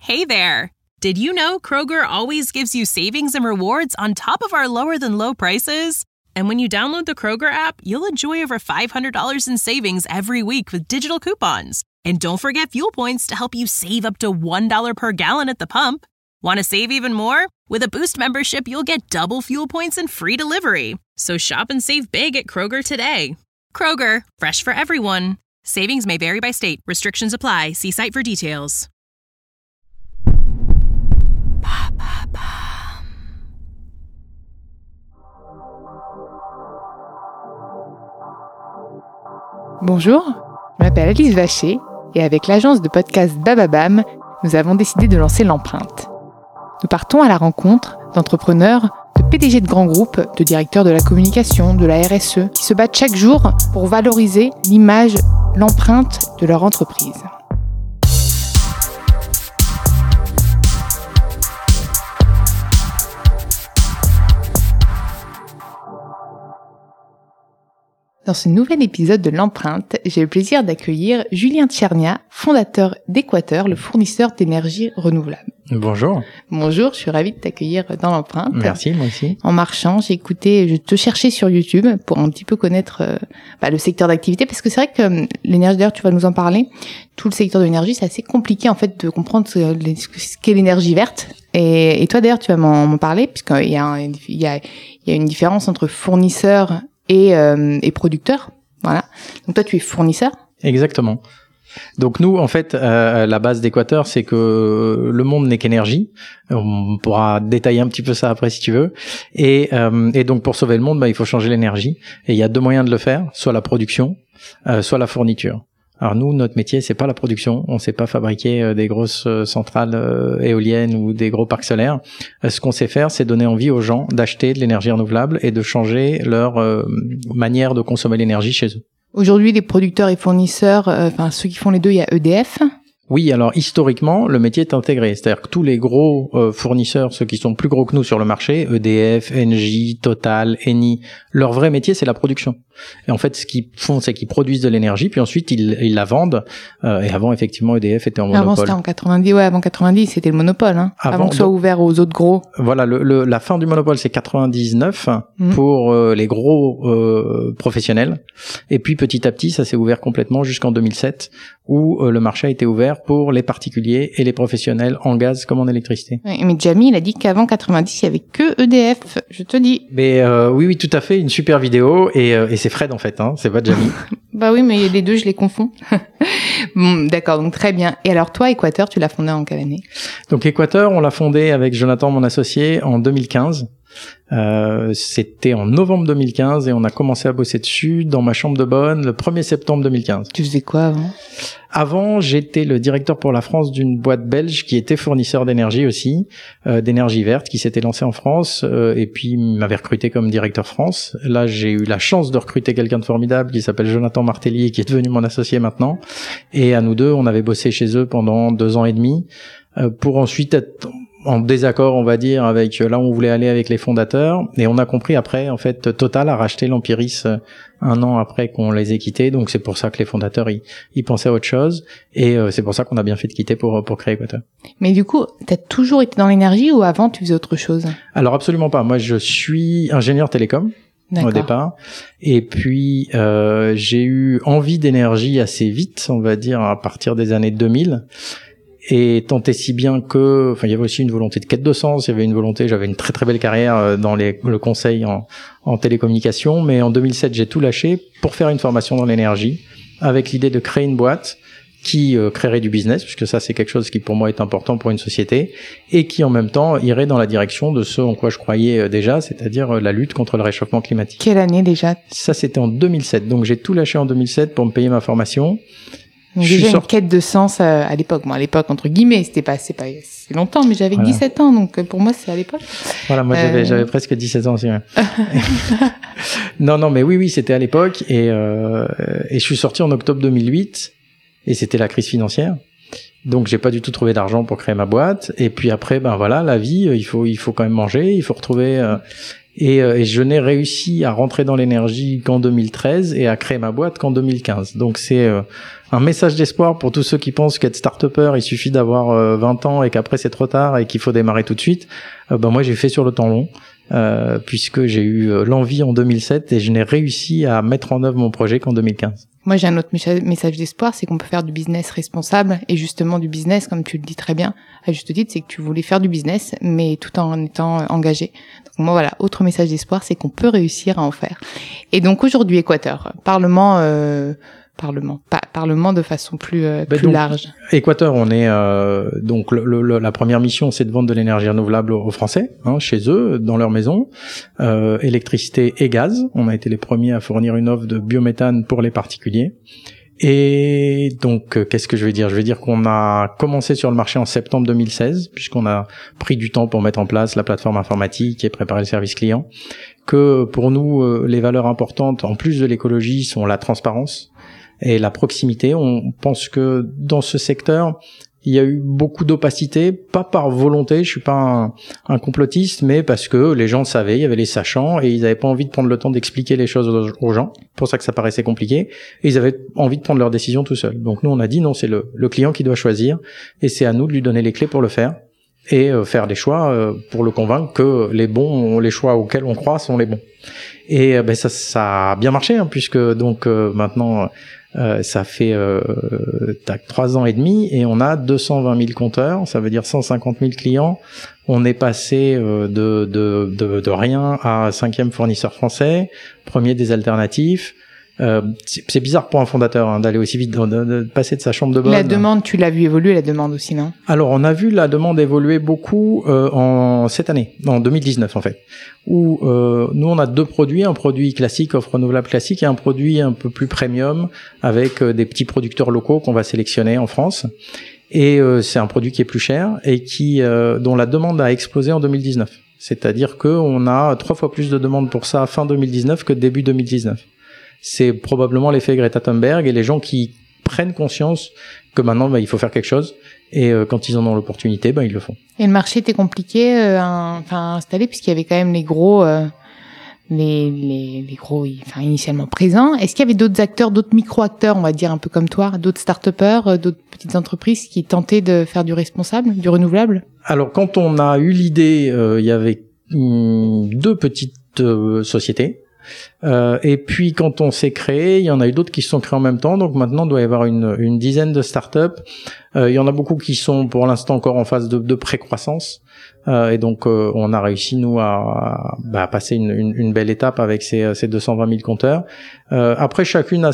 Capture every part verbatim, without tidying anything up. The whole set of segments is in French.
Hey there! Did you know Kroger always gives you savings and rewards on top of our lower-than-low prices? And when you download the Kroger app, you'll enjoy over five hundred dollars in savings every week with digital coupons. And don't forget fuel points to help you save up to one dollar per gallon at the pump. Want to save even more? With a Boost membership, you'll get double fuel points and free delivery. So shop and save big at Kroger today. Kroger, fresh for everyone. Savings may vary by state. Restrictions apply. See site for details. Bonjour, je m'appelle Alice Vacher et avec l'agence de podcast Bababam, nous avons décidé de lancer l'empreinte. Nous partons à la rencontre d'entrepreneurs, de P D G de grands groupes, de directeurs de la communication, de la R S E, qui se battent chaque jour pour valoriser l'image, l'empreinte de leur entreprise. Dans ce nouvel épisode de l'empreinte, j'ai le plaisir d'accueillir Julien Tchernia, fondateur d'Équateur, le fournisseur d'énergie renouvelable. Bonjour. Bonjour, je suis ravie de t'accueillir dans l'empreinte. Merci, moi aussi. En marchant, j'ai écouté, je te cherchais sur YouTube pour un petit peu connaître euh, bah, le secteur d'activité, parce que c'est vrai que euh, l'énergie, d'ailleurs tu vas nous en parler, tout le secteur de l'énergie, c'est assez compliqué en fait de comprendre ce, ce qu'est l'énergie verte. Et, et toi d'ailleurs tu vas m'en, m'en parler, puisqu'il y a, un, il y a, il y a une différence entre fournisseur et, euh, et producteur. Voilà. Donc toi tu es fournisseur. Exactement. Donc nous, en fait, euh, la base d'Équateur, c'est que le monde n'est qu'énergie. On pourra détailler un petit peu ça après si tu veux. Et, euh, et donc pour sauver le monde, bah, il faut changer l'énergie. Et il y a deux moyens de le faire, soit la production, euh, soit la fourniture. Alors nous, notre métier, c'est pas la production. On sait pas fabriquer euh, des grosses euh, centrales euh, éoliennes ou des gros parcs solaires. Euh, ce qu'on sait faire, c'est donner envie aux gens d'acheter de l'énergie renouvelable et de changer leur euh, manière de consommer l'énergie chez eux. Aujourd'hui, les producteurs et fournisseurs, euh, enfin ceux qui font les deux, il y a E D F. Oui, alors historiquement, le métier est intégré. C'est-à-dire que tous les gros euh, fournisseurs, ceux qui sont plus gros que nous sur le marché, E D F, Engie, Total, Eni, leur vrai métier, c'est la production. Et en fait, ce qu'ils font, c'est qu'ils produisent de l'énergie, puis ensuite, ils, ils la vendent. Euh, et avant, effectivement, E D F était en monopole. Avant, c'était en quatre-vingt-dix, ouais, avant quatre-vingt-dix, c'était le monopole, hein. Avant, avant que ce soit ouvert aux autres gros. Voilà, le, le, la fin du monopole, c'est quatre-vingt-dix-neuf mmh. pour euh, les gros euh, professionnels. Et puis, petit à petit, ça s'est ouvert complètement jusqu'en deux mille sept, où euh, le marché a été ouvert pour les particuliers et les professionnels en gaz comme en électricité. Oui, mais Jamie, il a dit qu'avant quatre-vingt-dix, il y avait que E D F, je te dis. Mais euh, oui, oui, tout à fait, une super vidéo, et, euh, et c'est Fred en fait, hein, c'est pas Jamie. Bah oui, mais les deux, je les confonds. Bon, d'accord, donc très bien. Et alors toi, Équateur, tu l'as fondé en quelle année ? Donc Équateur, on l'a fondé avec Jonathan, mon associé, en deux mille quinze. Euh, c'était en novembre deux mille quinze et on a commencé à bosser dessus dans ma chambre de bonne le premier septembre deux mille quinze. Tu faisais quoi avant ? Avant, j'étais le directeur pour la France d'une boîte belge qui était fournisseur d'énergie aussi, euh, d'énergie verte, qui s'était lancée en France euh, et puis m'avait recruté comme directeur France. Là, j'ai eu la chance de recruter quelqu'un de formidable qui s'appelle Jonathan Martelly et qui est devenu mon associé maintenant. Et à nous deux, on avait bossé chez eux pendant deux ans et demi euh, pour ensuite être en désaccord, on va dire, avec là où on voulait aller avec les fondateurs. Et on a compris après, en fait, Total a racheté l'Empiris un an après qu'on les ait quittés. Donc c'est pour ça que les fondateurs, ils, ils pensaient à autre chose. Et euh, c'est pour ça qu'on a bien fait de quitter pour, pour créer Équateur. Mais du coup, t'as toujours été dans l'énergie ou avant tu faisais autre chose ? Alors absolument pas. Moi, je suis ingénieur télécom. D'accord. Au départ. Et puis, euh, j'ai eu envie d'énergie assez vite, on va dire, à partir des années deux mille. Et tant et si bien que, enfin, il y avait aussi une volonté de quête de sens, il y avait une volonté, j'avais une très très belle carrière dans les, le conseil en, en télécommunication, mais en deux mille sept, j'ai tout lâché pour faire une formation dans l'énergie, avec l'idée de créer une boîte qui euh, créerait du business, puisque ça c'est quelque chose qui pour moi est important pour une société, et qui en même temps irait dans la direction de ce en quoi je croyais euh, déjà, c'est-à-dire euh, la lutte contre le réchauffement climatique. Quelle année déjà ? Ça c'était en deux mille sept, donc j'ai tout lâché en deux mille sept pour me payer ma formation. Donc déjà une quête de sens à, à l'époque. Bon, à l'époque, entre guillemets, c'était pas, c'est pas, c'est longtemps, mais j'avais voilà. dix-sept ans, donc pour moi, c'est à l'époque. Voilà, moi, euh... j'avais, j'avais presque dix-sept ans aussi, ouais. non, non, mais oui, oui, c'était à l'époque, et, euh, et je suis sorti en octobre deux mille huit, et c'était la crise financière. Donc, j'ai pas du tout trouvé d'argent pour créer ma boîte. Et puis après, ben voilà, la vie, il faut, il faut quand même manger, il faut retrouver, euh, Et, euh, et je n'ai réussi à rentrer dans l'énergie qu'en deux mille treize et à créer ma boîte qu'en deux mille quinze. Donc c'est euh, un message d'espoir pour tous ceux qui pensent qu'être start-upper, il suffit d'avoir euh, vingt ans et qu'après c'est trop tard et qu'il faut démarrer tout de suite. Euh, ben moi j'ai fait sur le temps long. Euh, puisque j'ai eu euh, l'envie en deux mille sept et je n'ai réussi à mettre en œuvre mon projet qu'en deux mille quinze. Moi, j'ai un autre message d'espoir, c'est qu'on peut faire du business responsable et justement du business, comme tu le dis très bien, à juste titre, c'est que tu voulais faire du business, mais tout en étant engagé. Donc moi, voilà, autre message d'espoir, c'est qu'on peut réussir à en faire. Et donc aujourd'hui, Équateur, Parlement, euh, Parlement, pas Parlement de façon plus euh, ben plus donc, large. Équateur, on est euh, donc le, le, la première mission, c'est de vendre de l'énergie renouvelable aux Français, hein, chez eux, dans leur maison, euh, électricité et gaz. On a été les premiers à fournir une offre de biométhane pour les particuliers. Et donc, euh, qu'est-ce que je vais dire ? Je vais dire qu'on a commencé sur le marché en septembre deux mille seize, puisqu'on a pris du temps pour mettre en place la plateforme informatique et préparer le service client. Que pour nous, euh, les valeurs importantes, en plus de l'écologie, sont la transparence et la proximité. On pense que dans ce secteur, il y a eu beaucoup d'opacité, pas par volonté, je suis pas un, un complotiste, mais parce que les gens savaient, il y avait les sachants, et ils n'avaient pas envie de prendre le temps d'expliquer les choses aux, aux gens. C'est pour ça que ça paraissait compliqué. Et ils avaient envie de prendre leurs décisions tout seuls. Donc nous, on a dit non, c'est le, le client qui doit choisir, et c'est à nous de lui donner les clés pour le faire, et euh, faire des choix euh, pour le convaincre que les bons, les choix auxquels on croit sont les bons. Et euh, ben ça, ça a bien marché, hein, puisque donc euh, maintenant... Euh, ça fait euh, tac, trois ans et demi et on a deux cent vingt mille compteurs, ça veut dire cent cinquante mille clients. On est passé euh, de, de, de, de rien à cinquième fournisseur français, premier des alternatifs. Euh, c'est, c'est bizarre pour un fondateur hein, d'aller aussi vite, de, de, de passer de sa chambre de bonne. La demande, tu l'as vu évoluer, la demande aussi, non ? Alors, on a vu la demande évoluer beaucoup euh, en cette année, en deux mille dix-neuf en fait, où euh, nous on a deux produits, un produit classique, offre renouvelable classique, et un produit un peu plus premium avec euh, des petits producteurs locaux qu'on va sélectionner en France. Et euh, c'est un produit qui est plus cher et qui euh, dont la demande a explosé en deux mille dix-neuf. C'est-à-dire que on a trois fois plus de demandes pour ça fin deux mille dix-neuf que début deux mille dix-neuf. C'est probablement l'effet Greta Thunberg et les gens qui prennent conscience que maintenant bah, il faut faire quelque chose et euh, quand ils en ont l'opportunité, bah, ils le font. Et le marché était compliqué euh, à, enfin, à installer puisqu'il y avait quand même les gros, euh, les, les, les gros, enfin initialement présents. Est-ce qu'il y avait d'autres acteurs, d'autres micro-acteurs, on va dire un peu comme toi, d'autres start-upers, euh, d'autres petites entreprises qui tentaient de faire du responsable, du renouvelable ? Alors quand on a eu l'idée, euh, il y avait hum, deux petites euh, sociétés. Euh, et puis quand on s'est créé, il y en a eu d'autres qui se sont créés en même temps. Donc maintenant, il doit y avoir une, une dizaine de startups. Euh, il y en a beaucoup qui sont pour l'instant encore en phase de, de pré-croissance. Euh, et donc euh, on a réussi nous à, bah, à passer une, une, une belle étape avec ces, ces deux cent vingt mille compteurs. Euh, après chacune a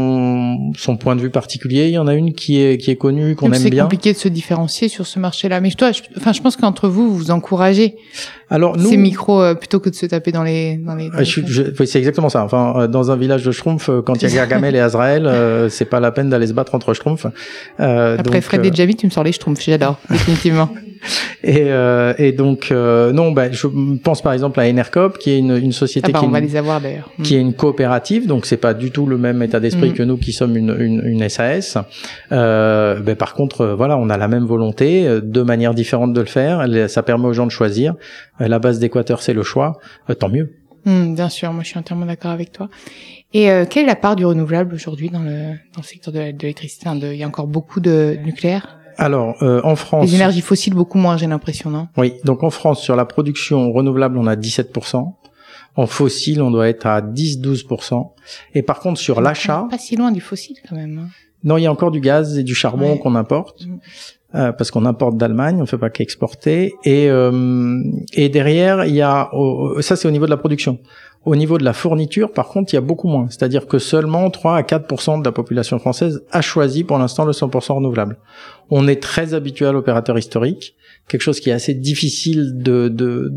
son son point de vue particulier. Il y en a une qui est qui est connue, qu'on donc aime c'est bien. C'est compliqué de se différencier sur ce marché-là. Mais toi, je, enfin je pense qu'entre vous, vous vous encouragez. Alors nous, ces micros euh, plutôt que de se taper dans les dans les. Dans euh, les je, je, oui, c'est exactement ça. Enfin, euh, dans un village de Schtroumpf, euh, quand il y a Gargamel et Azrael, euh, c'est pas la peine d'aller se battre entre Schtroumpfs. Euh, Après donc, Fred euh... et Jamie, tu me sors les Schtroumpfs, j'adore définitivement. Et, euh, et donc euh, non, bah, je pense par exemple à Enercop, qui est une, une société ah bah, qui, on est va une, les avoir, d'ailleurs. qui est une coopérative, donc c'est pas du tout le même état d'esprit mmh. que nous qui sommes une, une, une S A S. Euh, bah, par contre, euh, voilà, on a la même volonté, euh, deux manières différentes de le faire. Ça permet aux gens de choisir. Euh, la base d'Équateur, c'est le choix. Euh, tant mieux. Mmh, bien sûr, moi je suis entièrement d'accord avec toi. Et euh, quelle est la part du renouvelable aujourd'hui dans le dans le secteur de, de l'électricité? Il y a encore beaucoup de nucléaire. Alors, euh, en France... Les énergies fossiles, beaucoup moins, j'ai l'impression, non? Oui, donc en France, sur la production renouvelable, on a dix-sept pour cent. En fossile, on doit être à dix à douze pour cent. Et par contre, sur l'achat... Pas si loin du fossile, quand même. Hein. Non, il y a encore du gaz et du charbon ouais. qu'on importe. Mmh. Euh, parce qu'on importe d'Allemagne, on fait pas qu'exporter. Et, euh, et derrière, il y a... Oh, ça, c'est au niveau de la production. Au niveau de la fourniture, par contre, il y a beaucoup moins. C'est-à-dire que seulement trois à quatre pour cent de la population française a choisi pour l'instant le cent pour cent renouvelable. On est très habitué à l'opérateur historique, quelque chose qui est assez difficile de de,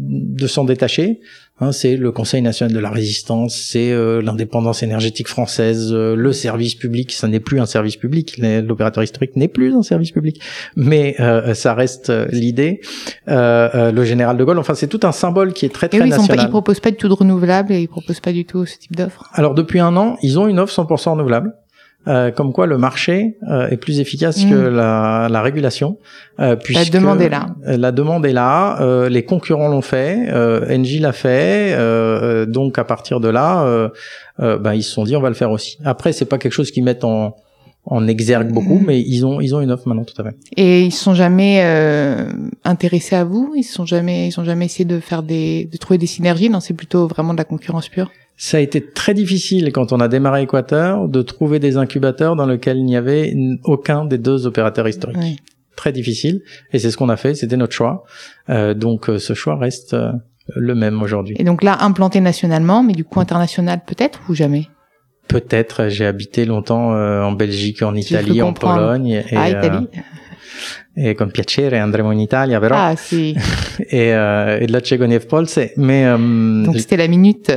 de s'en détacher. Hein, c'est le Conseil national de la résistance, c'est euh, l'indépendance énergétique française, euh, le service public. Ça n'est plus un service public. L'opérateur historique n'est plus un service public, mais euh, ça reste euh, l'idée. Euh, euh, le général de Gaulle. Enfin, c'est tout un symbole qui est très très et oui, national. Ils, sont pas, ils proposent pas du tout de renouvelable et ils proposent pas du tout ce type d'offre. Alors depuis un an, ils ont une offre cent pour cent renouvelable. euh, comme quoi le marché euh, est plus efficace mmh. que la, la régulation. Euh, puisque la demande est là. La demande est là. Euh, les concurrents l'ont fait. Euh, Engie l'a fait. Euh, donc à partir de là, euh, euh, ben ils se sont dit on va le faire aussi. Après c'est pas quelque chose qu'ils mettent en en exergue beaucoup, mais ils ont ils ont une offre maintenant tout à fait. Et ils se sont jamais euh, intéressés à vous, ils se sont jamais ils ont jamais essayé de faire des de trouver des synergies, non, c'est plutôt vraiment de la concurrence pure. Ça a été très difficile quand on a démarré Équateur de trouver des incubateurs dans lesquels il n'y avait aucun des deux opérateurs historiques. Oui. Très difficile, et c'est ce qu'on a fait, c'était notre choix. Euh, donc ce choix reste euh, le même aujourd'hui. Et donc là implanté nationalement, mais du coup international peut-être ou jamais? Peut-être, j'ai habité longtemps euh, en Belgique, en Italie, en Pologne. Et, ah, Italie. Euh, e con piacere andremo in Italia, però. Ah, si. et, euh, et dlaczego nie w Polsce, mais... Euh, donc c'était la minute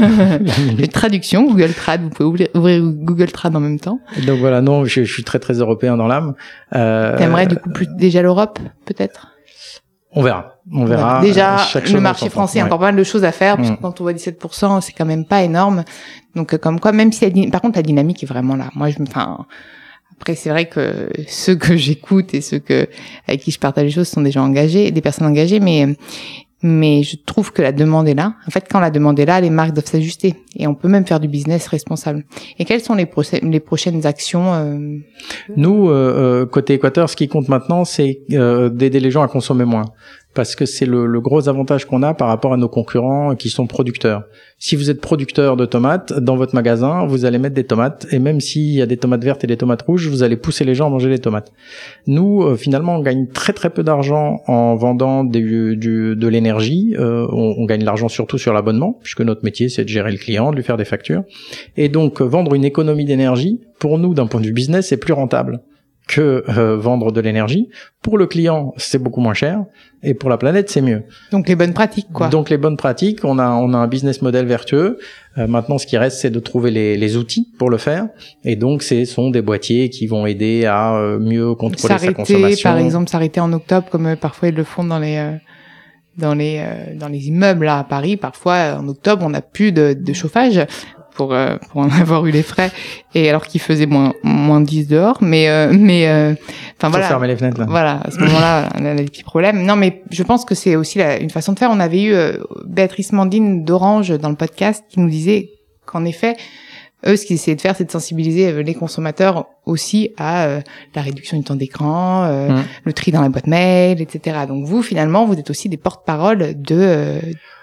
de traduction, Google Trad, vous pouvez ouvrir, ouvrir Google Trad en même temps. Donc voilà, non, je, je suis très très européen dans l'âme. Euh, T'aimerais du coup plus déjà l'Europe, peut-être? On verra. On verra. Déjà, le marché français, il y a encore pas mal de choses à faire, parce que quand on voit dix-sept pour cent, c'est quand même pas énorme. Donc, comme quoi, même si, la, par contre, la dynamique est vraiment là. Moi, je me, enfin, après, c'est vrai que ceux que j'écoute et ceux que, avec qui je partage les choses sont des gens engagés, des personnes engagées, mais, mais je trouve que la demande est là. En fait, quand la demande est là, les marques doivent s'ajuster. Et on peut même faire du business responsable. Et quelles sont les, procès, les prochaines actions euh... Nous, euh, côté Équateur, ce qui compte maintenant, c'est euh, d'aider les gens à consommer moins. Parce que c'est le, le gros avantage qu'on a par rapport à nos concurrents qui sont producteurs. Si vous êtes producteur de tomates, dans votre magasin, vous allez mettre des tomates, et même s'il y a des tomates vertes et des tomates rouges, vous allez pousser les gens à manger les tomates. Nous, euh, finalement, on gagne très très peu d'argent en vendant du, du, de l'énergie. Euh, on, on gagne de l'argent surtout sur l'abonnement, puisque notre métier, c'est de gérer le client, de lui faire des factures. Et donc, vendre une économie d'énergie, pour nous, d'un point de vue business, c'est plus rentable que euh, vendre de l'énergie. Pour le client, c'est beaucoup moins cher, et pour la planète, c'est mieux. Donc les bonnes pratiques, quoi. Donc les bonnes pratiques, on a on a un business model vertueux. Euh, maintenant, ce qui reste, c'est de trouver les les outils pour le faire. Et donc, ce sont des boîtiers qui vont aider à euh, mieux contrôler sa consommation. Par exemple, s'arrêter en octobre, comme euh, parfois ils le font dans les euh, dans les euh, dans les immeubles là à Paris. Parfois, en octobre, on n'a plus de, de chauffage. pour euh, pour en avoir eu les frais, et alors qu'il faisait moins moins dix dehors, mais euh, mais euh, enfin voilà, fermer les fenêtres là. Voilà, à ce moment-là on a des petits problèmes. Non, mais je pense que c'est aussi la, une façon de faire. On avait eu euh, Béatrice Mandine d'Orange dans le podcast qui nous disait qu'en effet eux, ce qu'ils essayaient de faire, c'est de sensibiliser les consommateurs aussi à euh, la réduction du temps d'écran, euh, mmh. le tri dans la boîte mail, et cetera. Donc vous, finalement, vous êtes aussi des porte-parole de euh,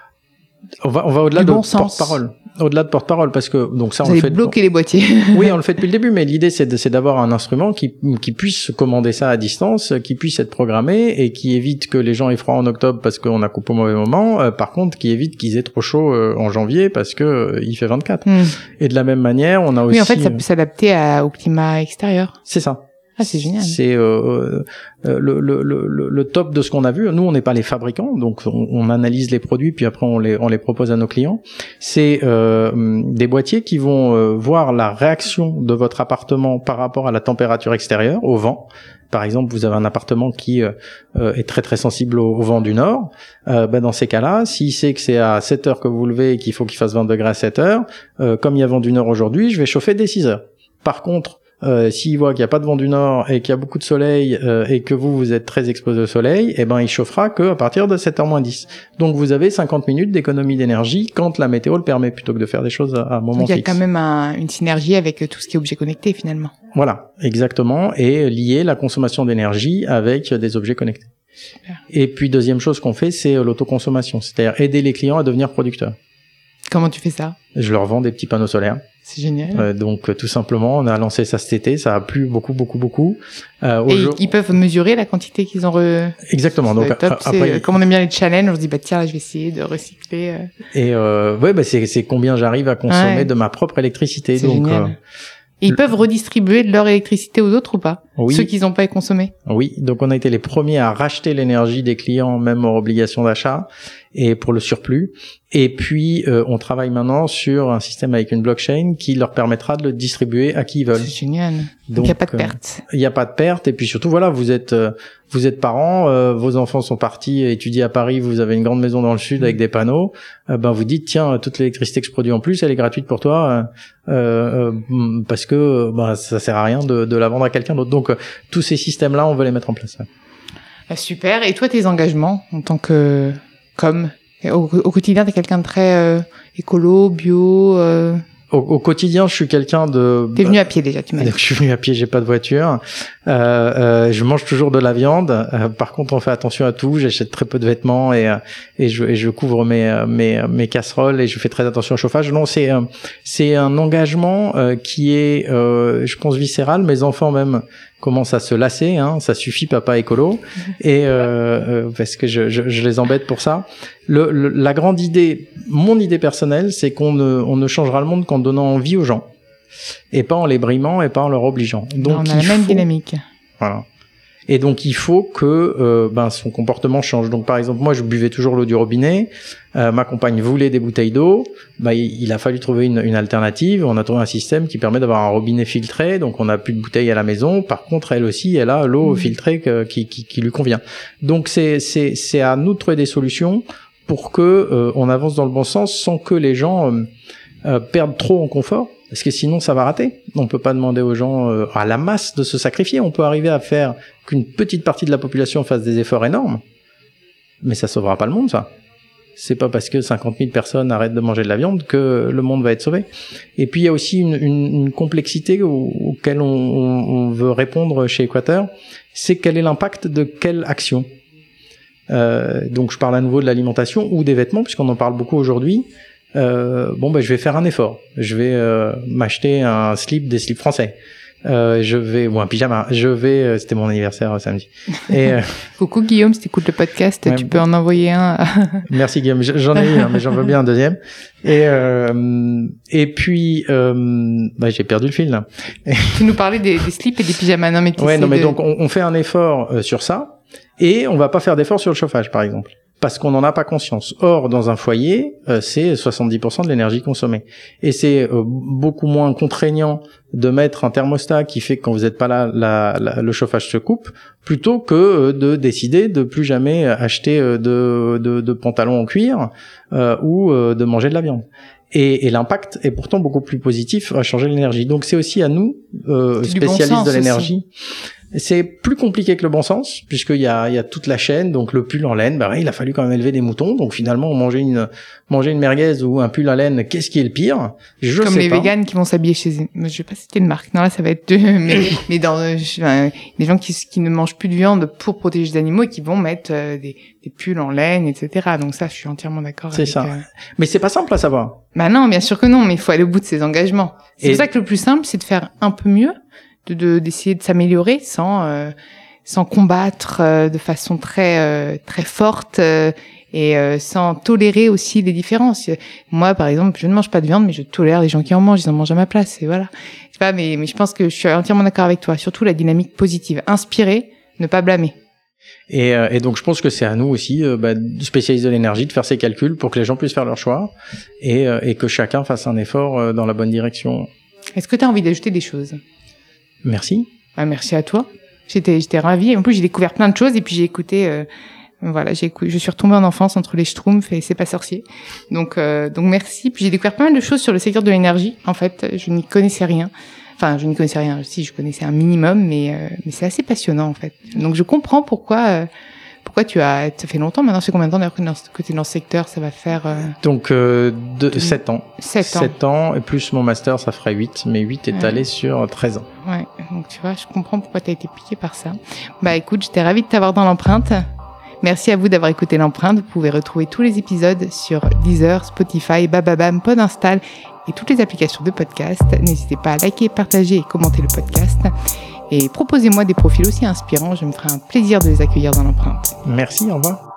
on va on va au-delà de bon porte-parole. Au-delà de porte-parole, parce que donc ça vous on le fait bloquer les boîtiers. Oui, on le fait depuis le début, mais l'idée c'est de, c'est d'avoir un instrument qui qui puisse commander ça à distance, qui puisse être programmé et qui évite que les gens aient froid en octobre parce qu'on a coupé au mauvais moment. Euh, par contre, qui évite qu'ils aient trop chaud euh, en janvier parce que euh, il fait vingt-quatre. Mm. Et de la même manière, on a aussi. Oui, en fait, ça peut s'adapter à, au climat extérieur. C'est ça. Ah, c'est génial. C'est euh, euh, le, le, le, le top de ce qu'on a vu. Nous, on n'est pas les fabricants, donc on, on analyse les produits, puis après on les, on les propose à nos clients. C'est euh, des boîtiers qui vont euh, voir la réaction de votre appartement par rapport à la température extérieure, au vent. Par exemple, vous avez un appartement qui euh, est très très sensible au, au vent du nord. Euh, ben dans ces cas-là, s'il sait que c'est à sept heures que vous vous levez et qu'il faut qu'il fasse vingt degrés à sept heures, euh, comme il y a vent du nord aujourd'hui, je vais chauffer dès six heures. Par contre, Euh, s'il voit qu'il n'y a pas de vent du nord et qu'il y a beaucoup de soleil euh, et que vous, vous êtes très exposé au soleil, eh ben, il chauffera que à partir de sept heures moins dix. Donc, vous avez cinquante minutes d'économie d'énergie quand la météo le permet, plutôt que de faire des choses à, à un moment fixe. Il y a quand même un, une synergie avec tout ce qui est objet connecté, finalement. Voilà, exactement, et lier la consommation d'énergie avec des objets connectés. Super. Et puis, deuxième chose qu'on fait, c'est l'autoconsommation, c'est-à-dire aider les clients à devenir producteurs. Comment tu fais ça? Je leur vends des petits panneaux solaires. C'est génial. Euh, donc euh, tout simplement, on a lancé ça cet été, ça a plu beaucoup, beaucoup, beaucoup. Euh, Et jour... ils peuvent mesurer la quantité qu'ils ont re... Exactement. Donc top, après, comme on aime bien les challenges, on se dit bah tiens, là, je vais essayer de recycler. Euh... Et euh, ouais, bah c'est c'est combien j'arrive à consommer ouais. de ma propre électricité. C'est donc. Génial. Euh... Et ils peuvent redistribuer de leur électricité aux autres ou pas? Oui. Ceux qui n'ont pas consommé. Oui, donc on a été les premiers à racheter l'énergie des clients, même hors obligation d'achat, et pour le surplus. Et puis, euh, on travaille maintenant sur un système avec une blockchain qui leur permettra de le distribuer à qui ils veulent. C'est génial. Donc, il n'y a pas de perte. Il euh, n'y a pas de perte. Et puis surtout, voilà, vous êtes euh, vous êtes parents, euh, vos enfants sont partis étudier à Paris, vous avez une grande maison dans le sud avec des panneaux. Euh, ben vous dites, tiens, toute l'électricité que je produis en plus, elle est gratuite pour toi, euh, euh, parce que ben, ça sert à rien de, de la vendre à quelqu'un d'autre. Donc, euh, tous ces systèmes-là, on veut les mettre en place. Ah, super. Et toi, tes engagements en tant que comme Au, au quotidien, t'es quelqu'un de très euh, écolo, bio. Euh... Au, au quotidien, je suis quelqu'un de. T'es venu à pied déjà, tu m'as dit. Je suis venu à pied, j'ai pas de voiture. Euh, euh, je mange toujours de la viande. Euh, par contre, on fait attention à tout. J'achète très peu de vêtements et et je et je couvre mes mes mes casseroles et je fais très attention au chauffage. Non, c'est c'est un engagement euh, qui est, euh, je pense, viscéral. Mes enfants même commencent à se lasser, hein, ça suffit papa écolo, et euh, euh, parce que je, je, je les embête pour ça. Le, le, la grande idée, mon idée personnelle, c'est qu'on ne, on ne changera le monde qu'en donnant envie aux gens, et pas en les brimant et pas en leur obligeant. Donc non, on a la même faut, dynamique. Voilà. Et donc il faut que euh, ben son comportement change. Donc par exemple, moi je buvais toujours l'eau du robinet, euh, ma compagne voulait des bouteilles d'eau, ben, il, il a fallu trouver une, une alternative. On a trouvé un système qui permet d'avoir un robinet filtré, donc on n'a plus de bouteilles à la maison. Par contre, elle aussi, elle a l'eau mmh. filtrée que, qui, qui, qui lui convient. Donc c'est c'est c'est à nous de trouver des solutions pour que euh, on avance dans le bon sens sans que les gens euh, euh, perdent trop en confort. Parce que sinon, ça va rater. On peut pas demander aux gens, euh, à la masse, de se sacrifier. On peut arriver à faire qu'une petite partie de la population fasse des efforts énormes. Mais ça sauvera pas le monde, ça. C'est pas parce que cinquante mille personnes arrêtent de manger de la viande que le monde va être sauvé. Et puis, il y a aussi une, une, une complexité au, auquel on, on, on veut répondre chez Équateur. C'est quel est l'impact de quelle action. Euh, donc, je parle à nouveau de l'alimentation ou des vêtements, puisqu'on en parle beaucoup aujourd'hui. Euh, bon ben je vais faire un effort. Je vais euh, m'acheter un slip, des slips français. Euh, je vais ou un pyjama. Je vais. Euh, c'était mon anniversaire euh, samedi. Et euh, coucou Guillaume, si t'écoutes le podcast, ouais, tu peux en envoyer un. Merci Guillaume. J'en ai eu, hein, mais j'en veux bien un deuxième. Et euh, et puis euh, bah, j'ai perdu le fil là. Tu nous parlais des, des slips et des pyjamas. Non mais. Ouais non mais de... donc on, on fait un effort euh, sur ça et on va pas faire d'effort sur le chauffage par exemple. Parce qu'on n'en a pas conscience. Or, dans un foyer, euh, c'est soixante-dix pour cent de l'énergie consommée. Et c'est euh, beaucoup moins contraignant de mettre un thermostat qui fait que quand vous n'êtes pas là, la, la, le chauffage se coupe, plutôt que euh, de décider de plus jamais acheter euh, de, de, de pantalons en cuir euh, ou euh, de manger de la viande. Et, et l'impact est pourtant beaucoup plus positif à changer l'énergie. Donc c'est aussi à nous, euh, spécialistes bon de l'énergie. Aussi. C'est plus compliqué que le bon sens, puisqu'il y a, il y a toute la chaîne, donc le pull en laine, bah, il a fallu quand même élever des moutons, donc finalement, manger une, manger une merguez ou un pull en laine, qu'est-ce qui est le pire? Je Comme sais les pas. véganes qui vont s'habiller chez eux. Je vais pas citer une marque. Non, là, ça va être deux, mais, mais dans, enfin, des gens qui, qui ne mangent plus de viande pour protéger les animaux et qui vont mettre euh, des, des pulls en laine, et cetera. Donc ça, je suis entièrement d'accord. C'est avec, ça. Euh... Mais c'est pas simple à savoir. Bah non, bien sûr que non, mais il faut aller au bout de ses engagements. C'est et... pour ça que le plus simple, c'est de faire un peu mieux, de, de d'essayer de s'améliorer sans, euh, sans combattre euh, de façon très euh, très forte euh, et euh, sans tolérer aussi les différences. Moi, par exemple, je ne mange pas de viande, mais je tolère les gens qui en mangent, ils en mangent à ma place, et voilà. Je sais pas, mais mais je pense que je suis entièrement d'accord avec toi. Surtout la dynamique positive, inspirer, ne pas blâmer. Et, euh, et donc je pense que c'est à nous aussi, euh, bah, spécialistes de l'énergie, de faire ces calculs pour que les gens puissent faire leur choix et, euh, et que chacun fasse un effort euh, dans la bonne direction. Est-ce que tu as envie d'ajouter des choses? Merci. Bah, merci à toi. J'étais, j'étais ravie. En plus, j'ai découvert plein de choses et puis j'ai écouté, euh, voilà, j'ai écouté, je suis retombée en enfance entre les Schtroumpfs et C'est pas sorcier. Donc, euh, donc merci. Puis j'ai découvert pas mal de choses sur le secteur de l'énergie. En fait, je n'y connaissais rien. Enfin, je n'y connaissais rien. Si, je connaissais un minimum, mais, euh, mais c'est assez passionnant, en fait. Donc, je comprends pourquoi, euh, pourquoi tu as, ça fait longtemps maintenant, c'est combien de temps d'ailleurs que tu es dans ce secteur, ça va faire, euh... Donc, euh, de, de, sept ans. sept ans. sept ans, et plus mon master, ça ferait huit, mais huit est ouais. allé sur treize ans. Ouais. Donc, tu vois, je comprends pourquoi tu as été piqué par ça. Bah, écoute, j'étais ravie de t'avoir dans l'empreinte. Merci à vous d'avoir écouté l'empreinte. Vous pouvez retrouver tous les épisodes sur Deezer, Spotify, Bababam, Podinstall et toutes les applications de podcast. N'hésitez pas à liker, partager et commenter le podcast. Et proposez-moi des profils aussi inspirants. Je me ferai un plaisir de les accueillir dans l'empreinte. Merci, au revoir.